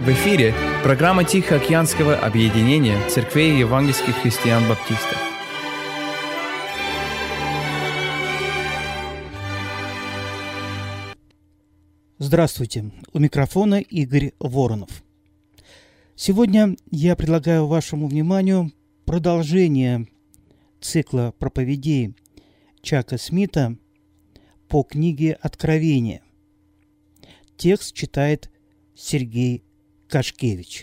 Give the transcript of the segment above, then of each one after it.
В эфире программа Тихоокеанского объединения церквей евангельских христиан-баптистов. Здравствуйте, у микрофона Игорь Воронов. Сегодня я предлагаю вашему вниманию продолжение цикла проповедей Чака Смита по книге «Откровение». Текст читает Сергей Кашкевич.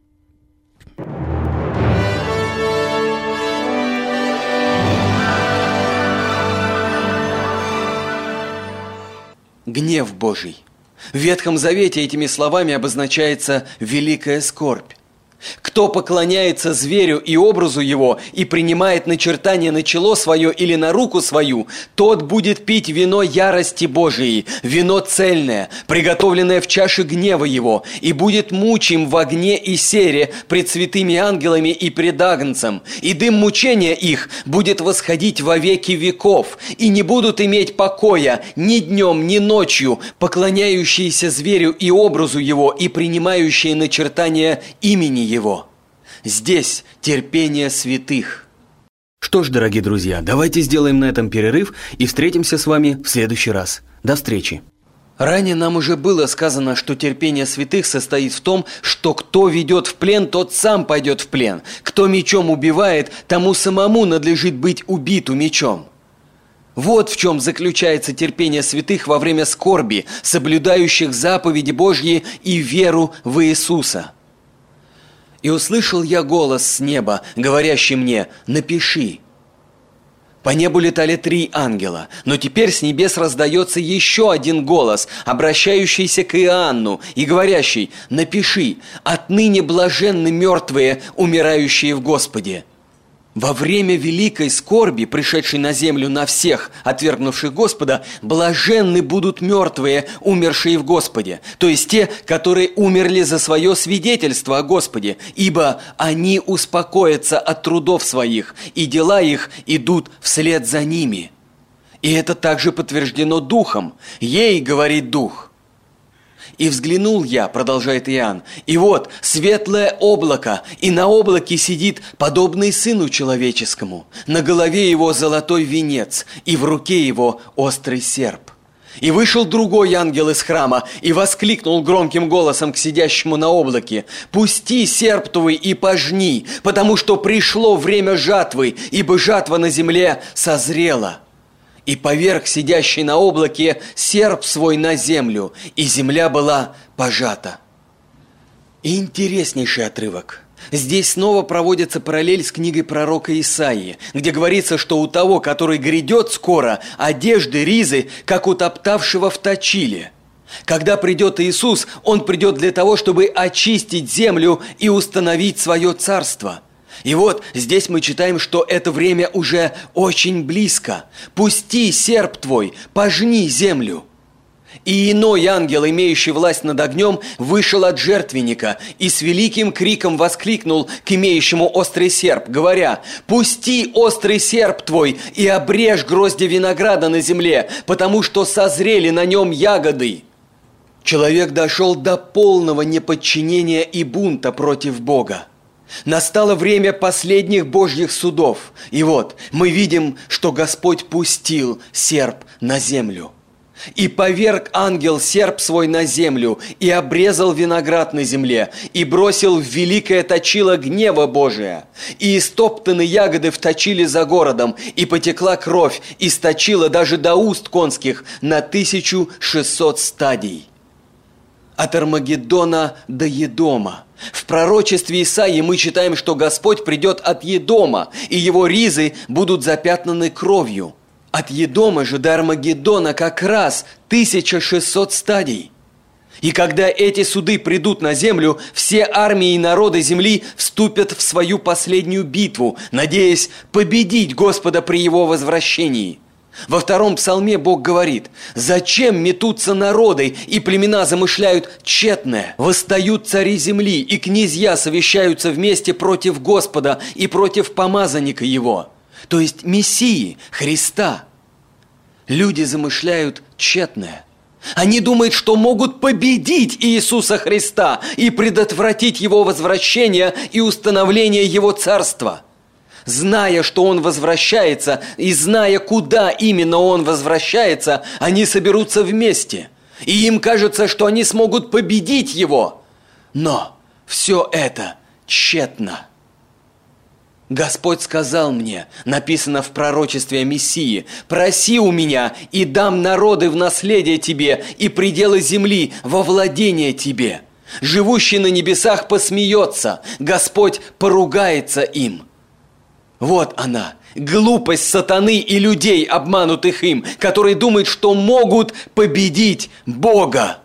Гнев Божий. В Ветхом Завете этими словами обозначается великая скорбь. Кто поклоняется зверю и образу его и принимает начертание на чело свое или на руку свою, тот будет пить вино ярости Божией, вино цельное, приготовленное в чаше гнева его, и будет мучим в огне и сере пред святыми ангелами и пред Агнцем, и дым мучения их будет восходить во веки веков, и не будут иметь покоя ни днем, ни ночью, поклоняющиеся зверю и образу его и принимающие начертание имени его. Здесь терпение святых. Что ж, дорогие друзья, давайте сделаем на этом перерыв и встретимся с вами в следующий раз. До встречи. Ранее нам уже было сказано, что терпение святых состоит в том, что кто ведет в плен, тот сам пойдет в плен. Кто мечом убивает, тому самому надлежит быть убиту мечом. Вот в чем заключается терпение святых во время скорби, соблюдающих заповеди Божьи и веру в Иисуса. «И услышал я голос с неба, говорящий мне: напиши». По небу летали 3 ангела, но теперь с небес раздается еще один голос, обращающийся к Иоанну и говорящий: напиши, отныне блаженны мертвые, умирающие в Господе. Во время великой скорби, пришедшей на землю на всех, отвергнувших Господа, блаженны будут мертвые, умершие в Господе, то есть те, которые умерли за свое свидетельство о Господе, ибо они успокоятся от трудов своих, и дела их идут вслед за ними. И это также подтверждено Духом. Ей говорит Дух. «И взглянул я, — продолжает Иоанн, — и вот светлое облако, и на облаке сидит подобный Сыну Человеческому, на голове его золотой венец, и в руке его острый серп. И вышел другой ангел из храма, и воскликнул громким голосом к сидящему на облаке: пусти серп твой и пожни, потому что пришло время жатвы, ибо жатва на земле созрела. И поверг сидящий на облаке серп свой на землю, и земля была пожата». И интереснейший отрывок. Здесь снова проводится параллель с книгой пророка Исаии, где говорится, что у того, который грядет скоро, одежды, ризы, как у топтавшего в точиле. Когда придет Иисус, Он придет для того, чтобы очистить землю и установить свое царство. И вот здесь мы читаем, что это время уже очень близко. «Пусти серп твой, пожни землю». И иной ангел, имеющий власть над огнем, вышел от жертвенника и с великим криком воскликнул к имеющему острый серп, говоря: «Пусти острый серп твой и обрежь грозди винограда на земле, потому что созрели на нем ягоды». Человек дошел до полного неподчинения и бунта против Бога. Настало время последних Божьих судов. И вот мы видим, что Господь пустил серп на землю. «И поверг ангел серп свой на землю, и обрезал виноград на земле, и бросил в великое точило гнева Божия. И истоптаны ягоды в точиле за городом, и потекла кровь, и сточила даже до уст конских на 1600 стадий». От Армагеддона до Едома. В пророчестве Исаии мы читаем, что Господь придет от Едома, и его ризы будут запятнаны кровью. От Едома же до Армагеддона как раз 1600 стадий. И когда эти суды придут на землю, все армии и народы земли вступят в свою последнюю битву, надеясь победить Господа при его возвращении. Во 2 псалме Бог говорит: «Зачем метутся народы, и племена замышляют тщетное? Восстают цари земли, и князья совещаются вместе против Господа и против помазанника его». То есть Мессии, Христа. Люди замышляют тщетное. Они думают, что могут победить Иисуса Христа и предотвратить Его возвращение и установление Его царства. Зная, что Он возвращается, и зная, куда именно Он возвращается, они соберутся вместе. И им кажется, что они смогут победить Его. Но все это тщетно. Господь сказал мне, написано в пророчестве о Мессии: «Проси у меня, и дам народы в наследие тебе, и пределы земли во владение тебе. Живущий на небесах посмеется, Господь поругается им». Вот она, глупость сатаны и людей, обманутых им, которые думают, что могут победить Бога.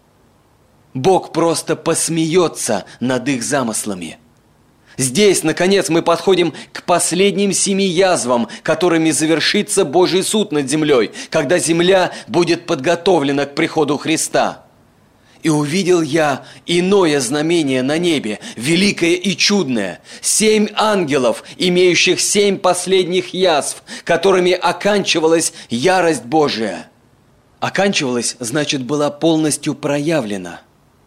Бог просто посмеется над их замыслами. Здесь, наконец, мы подходим к последним 7 язвам, которыми завершится Божий суд над землей, когда земля будет подготовлена к приходу Христа. «И увидел я иное знамение на небе, великое и чудное, 7 ангелов, имеющих 7 последних язв, которыми оканчивалась ярость Божия». Оканчивалась, значит, была полностью проявлена.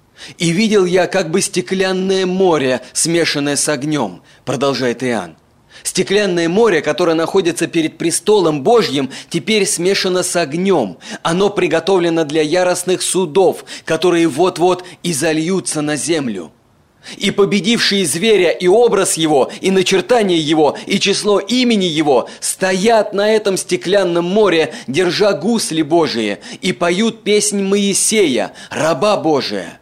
«И видел я как бы стеклянное море, смешанное с огнем», продолжает Иоанн. Стеклянное море, которое находится перед престолом Божьим, теперь смешано с огнем. Оно приготовлено для яростных судов, которые вот-вот изольются на землю. «И победившие зверя, и образ его, и начертание его, и число имени его стоят на этом стеклянном море, держа гусли Божии, и поют песнь Моисея, раба Божия».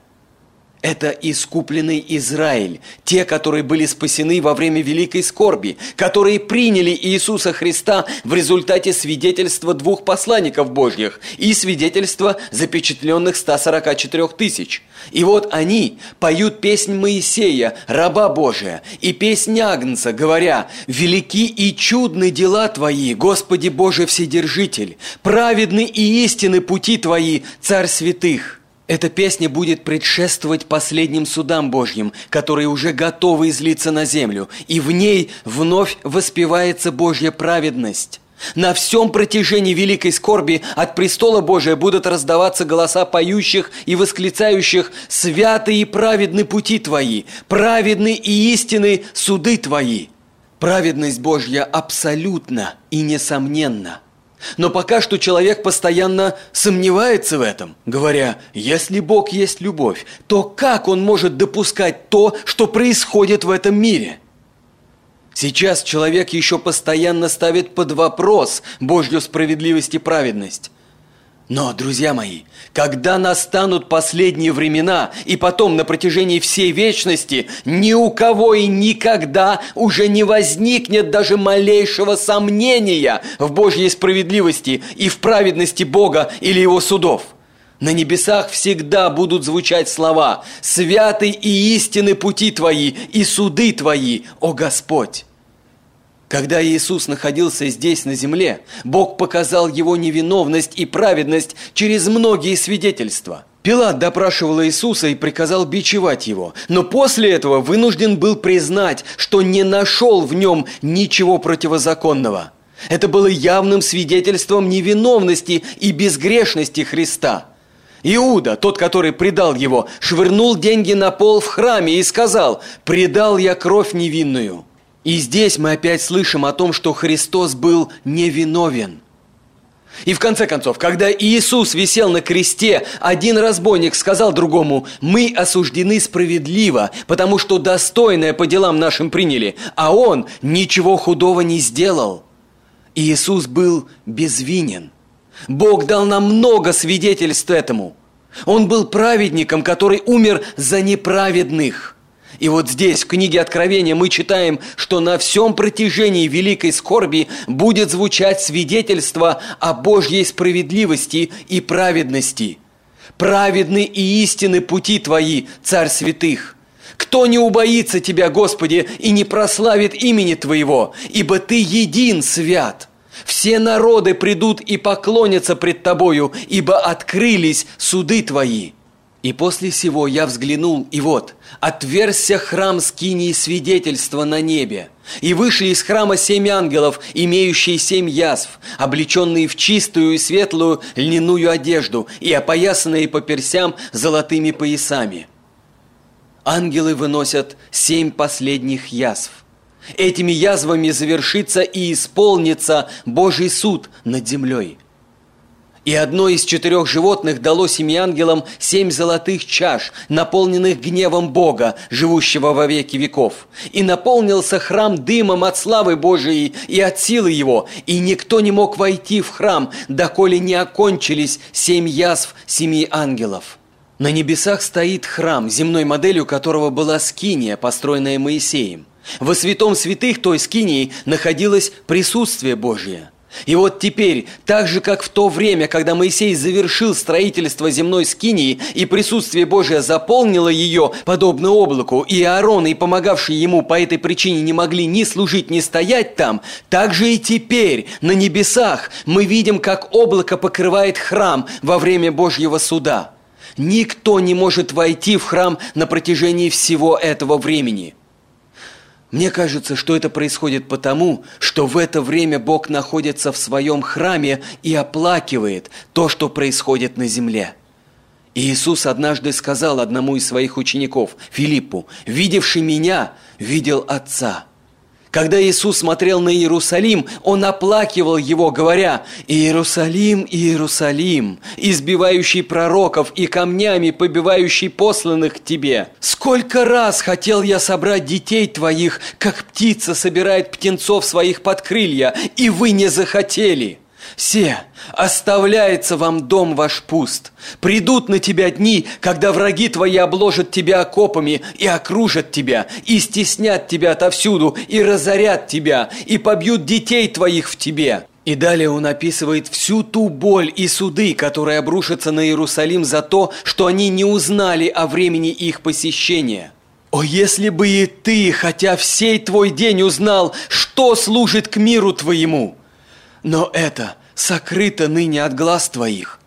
Это искупленный Израиль, те, которые были спасены во время великой скорби, которые приняли Иисуса Христа в результате свидетельства 2 посланников Божьих и свидетельства запечатленных 144 тысяч. И вот они поют песнь Моисея, раба Божия, и песнь Агнца, говоря: «Велики и чудны дела Твои, Господи Боже Вседержитель, праведны и истинны пути Твои, Царь святых». Эта песня будет предшествовать последним судам Божьим, которые уже готовы излиться на землю, и в ней вновь воспевается Божья праведность. На всем протяжении великой скорби от престола Божия будут раздаваться голоса поющих и восклицающих: «Святы и праведны пути Твои, праведны и истинны суды Твои». Праведность Божья абсолютна и несомненна. Но пока что человек постоянно сомневается в этом, говоря: если Бог есть любовь, то как Он может допускать то, что происходит в этом мире? Сейчас человек еще постоянно ставит под вопрос Божью справедливость и праведность. Но, друзья мои, когда настанут последние времена, и потом на протяжении всей вечности, ни у кого и никогда уже не возникнет даже малейшего сомнения в Божьей справедливости и в праведности Бога или Его судов. На небесах всегда будут звучать слова: «Святы и истинны пути Твои, и суды Твои, о Господь». Когда Иисус находился здесь, на земле, Бог показал Его невиновность и праведность через многие свидетельства. Пилат допрашивал Иисуса и приказал бичевать Его, но после этого вынужден был признать, что не нашел в Нем ничего противозаконного. Это было явным свидетельством невиновности и безгрешности Христа. Иуда, тот, который предал Его, швырнул деньги на пол в храме и сказал: «Предал я кровь невинную». И здесь мы опять слышим о том, что Христос был невиновен. И в конце концов, когда Иисус висел на кресте, один разбойник сказал другому: «Мы осуждены справедливо, потому что достойное по делам нашим приняли, а он ничего худого не сделал». Иисус был безвинен. Бог дал нам много свидетельств этому. Он был праведником, который умер за неправедных. И вот здесь, в книге Откровения, мы читаем, что на всем протяжении великой скорби будет звучать свидетельство о Божьей справедливости и праведности. «Праведны и истинны пути Твои, Царь святых! Кто не убоится Тебя, Господи, и не прославит имени Твоего, ибо Ты един свят! Все народы придут и поклонятся пред Тобою, ибо открылись суды Твои». И после сего я взглянул, и вот, отверзся храм скинии свидетельства на небе. И вышли из храма 7 ангелов, имеющие 7 язв, облеченные в чистую и светлую льняную одежду и опоясанные по персям золотыми поясами. Ангелы выносят 7 последних язв. Этими язвами завершится и исполнится Божий суд над землей. И одно из 4 животных дало 7 ангелам 7 золотых чаш, наполненных гневом Бога, живущего во веки веков. И наполнился храм дымом от славы Божией и от силы его, и никто не мог войти в храм, доколе не окончились 7 язв 7 ангелов. На небесах стоит храм, земной моделью которого была скиния, построенная Моисеем. Во святом святых той скинии находилось присутствие Божие. И вот теперь, так же, как в то время, когда Моисей завершил строительство земной скинии, и присутствие Божие заполнило ее, подобно облаку, и Аарон, и помогавшие ему по этой причине не могли ни служить, ни стоять там, так же и теперь на небесах мы видим, как облако покрывает храм во время Божьего суда. Никто не может войти в храм на протяжении всего этого времени. Мне кажется, что это происходит потому, что в это время Бог находится в своем храме и оплакивает то, что происходит на земле. И Иисус однажды сказал одному из своих учеников, Филиппу: «Видевший меня, видел Отца». Когда Иисус смотрел на Иерусалим, Он оплакивал его, говоря: «Иерусалим, Иерусалим, избивающий пророков и камнями побивающий посланных к тебе! Сколько раз хотел я собрать детей твоих, как птица собирает птенцов своих под крылья, и вы не захотели! Се, оставляется вам дом ваш пуст. Придут на тебя дни, когда враги твои обложат тебя окопами и окружат тебя, и стеснят тебя отовсюду, и разорят тебя, и побьют детей твоих в тебе». И далее он описывает всю ту боль и суды, которые обрушатся на Иерусалим за то, что они не узнали о времени их посещения. «О, если бы и ты, хотя всей твой день узнал, что служит к миру твоему! Но это сокрыто ныне от глаз твоих».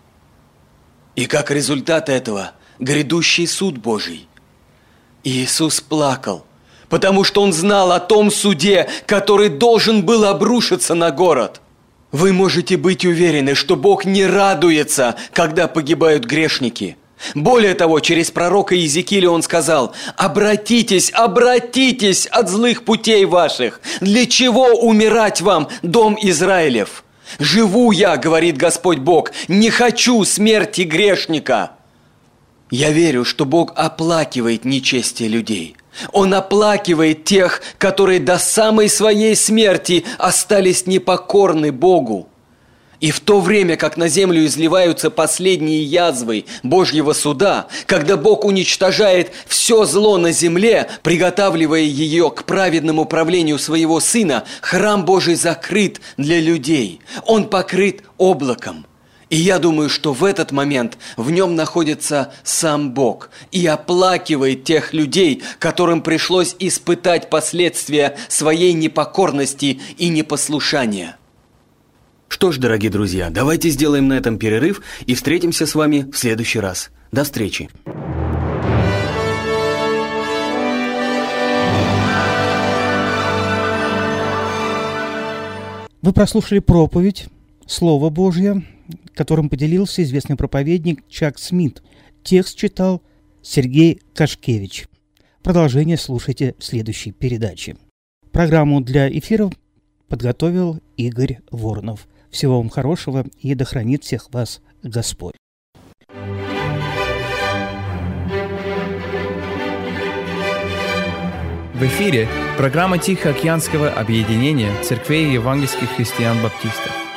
И как результат этого грядущий суд Божий. Иисус плакал, потому что Он знал о том суде, который должен был обрушиться на город. Вы можете быть уверены, что Бог не радуется, когда погибают грешники. Более того, через пророка Иезекииля Он сказал: «Обратитесь, обратитесь от злых путей ваших! Для чего умирать вам, дом Израилев? Живу я, говорит Господь Бог, не хочу смерти грешника». Я верю, что Бог оплакивает нечестие людей. Он оплакивает тех, которые до самой своей смерти остались непокорны Богу. И в то время, как на землю изливаются последние язвы Божьего суда, когда Бог уничтожает все зло на земле, приготавливая ее к праведному правлению своего Сына, храм Божий закрыт для людей. Он покрыт облаком. И я думаю, что в этот момент в нем находится сам Бог и оплакивает тех людей, которым пришлось испытать последствия своей непокорности и непослушания. Что ж, дорогие друзья, давайте сделаем на этом перерыв и встретимся с вами в следующий раз. До встречи! Вы прослушали проповедь «Слово Божье», которым поделился известный проповедник Чак Смит. Текст читал Сергей Кашкевич. Продолжение слушайте в следующей передаче. Программу для эфира подготовил Игорь Воронов. Всего вам хорошего и да хранит всех вас Господь. В эфире программа Тихоокеанского объединения церквей евангельских христиан-баптистов.